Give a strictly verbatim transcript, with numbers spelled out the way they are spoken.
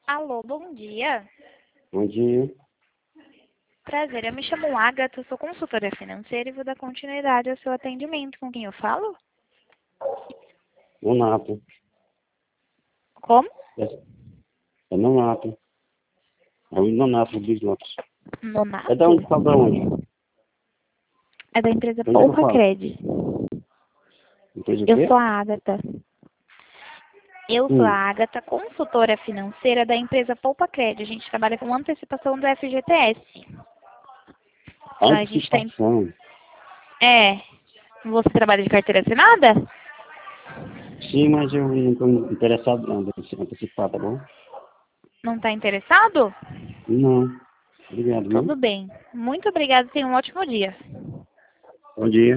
Alô, bom dia. Bom dia. Prazer, eu me chamo Agatha, sou consultora financeira e vou dar continuidade ao seu atendimento. Com quem eu falo? Nonato. Como? É, é Nonato. É o Nonato dos outros. Nonato? É da onde? Fala da onde? É da empresa De onde é que eu Poupa falo? Cred. Empresa o Eu quê? sou a Agatha. Eu sou a Hum. Agatha, consultora financeira da empresa Poupa Cred. A gente trabalha com antecipação do F G T S. A gente tem... Antecipação. É. Você trabalha de carteira assinada? Sim, mas eu não estou interessado não, em antecipar, tá bom? Não está interessado? Não. Obrigado, Tudo viu? bem. Muito obrigada. Tenha um ótimo dia. Bom dia.